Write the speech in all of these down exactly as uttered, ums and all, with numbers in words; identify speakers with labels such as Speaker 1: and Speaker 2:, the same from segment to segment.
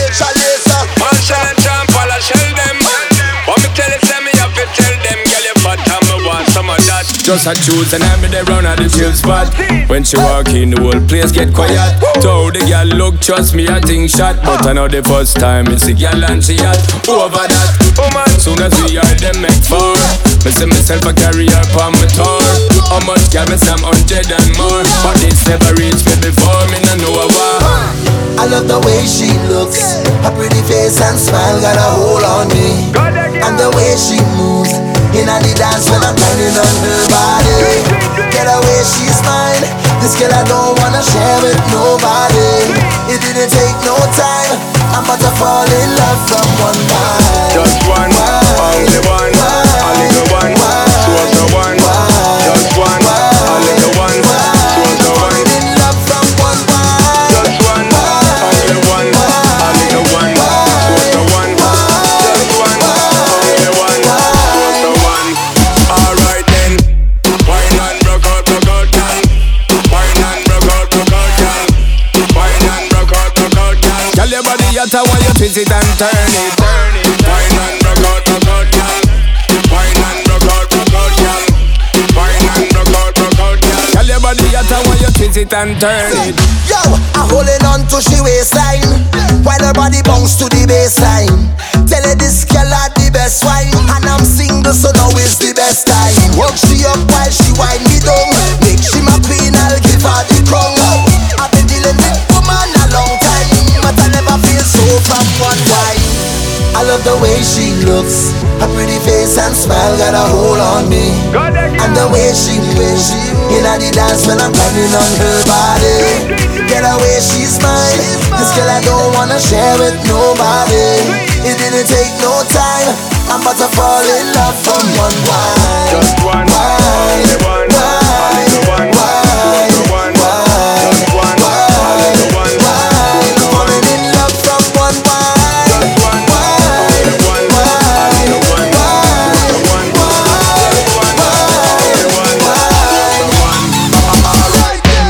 Speaker 1: Rachel Laser.
Speaker 2: Marshall and John Paul, I shell them. What me tell you, say me have to tell them. Girl, you fat and me want some of that.
Speaker 3: Just a choose and I me there round at the chill spot. When she walk in, the whole place get quiet. So the girl look, trust me, I think shot. But I know the first time it's a girl and she hot. Over that, woman, soon as we are them make four. Me see myself a carry her on my tour. How much girl me some hundred and more. But it's never reached me before, me no know a war.
Speaker 1: I love the way she looks. Her pretty face and smile got a hold on me. And the way she moves in the dance when I'm turning on her body. Get away, she's mine. This girl I don't wanna share with nobody. It didn't take no time. I'm about to fall in love from one night.
Speaker 2: Just one, only one, only the one. She was the one. Just one, only the one. She was the one.
Speaker 1: In love from one night.
Speaker 2: Just one, only one, only the one. She was the one. Just one, only one. She was the one. Alright then, wine and broke out, broke out, girl. Wine and broke out, broke out, girl. Wine and broke out, broke out, girl.
Speaker 3: Girl, your body hot, I want you twist it and turn it, turn it.
Speaker 2: Wine and broke out, broke out, girl. Wine and broke out, broke out, girl. Wine and broke out, broke out, girl.
Speaker 3: Girl, your body hot, I want you twist it and turn it.
Speaker 1: Yo, I'm holding on to she waistline while her body bounce to the baseline. Tell her this girl had the best wine, and I'm single, so now is the best time. Work she up while she wind me down. Make she my queen, I'll give her the crown. I've been dealing with woman a long time, but I never feel so from one wine. I love the way she looks. Her pretty face and smile got a hold on me. And the way she moves in the dance when I'm grinding on her body. Get away, she's mine. This girl I don't wanna share with nobody. It didn't take no time. I'm about to fall in love from one wine.
Speaker 2: Just one, only one, only the one. She was the one. Just one, only the one.
Speaker 1: Falling in love from one wine.
Speaker 2: Just one, only the one. Only the one. She was the one. Just one, only one. The one.
Speaker 1: Alright then.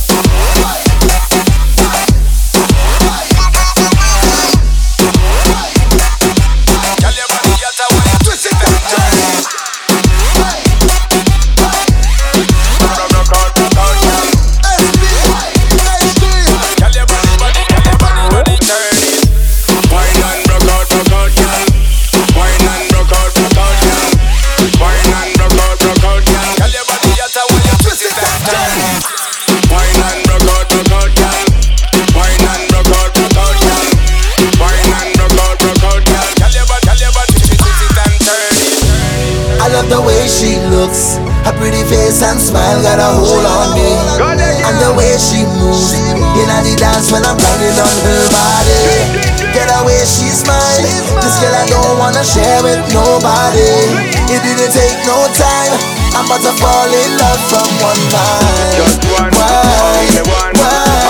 Speaker 3: Girl, your body hot, I want you twist it and turn it.
Speaker 2: Broke out, broke out, girl.
Speaker 3: Girl, your body, body, girl, your body, body, turn it.
Speaker 2: Wine and broke out, broke out, girl. Wine and broke out, broke out, girl. Wine and broke out, broke out, girl.
Speaker 3: Girl, your body hot, I want you twist it and turn it.
Speaker 2: Wine and broke out, broke out, girl. Wine and broke out, broke out, girl. Wine and broke out, broke out, girl.
Speaker 3: Girl, your body, girl, your body, twist it and turn it.
Speaker 1: I love the way she looks. Her pretty face and smile got a hold on me. And the way she moves in the dance when I'm grinding on her body. Get away, she's mine. This girl I don't wanna share with nobody. It didn't take no time. I'm about to fall in love from one night.
Speaker 2: Just one,
Speaker 1: Why?
Speaker 2: only one.
Speaker 1: Why?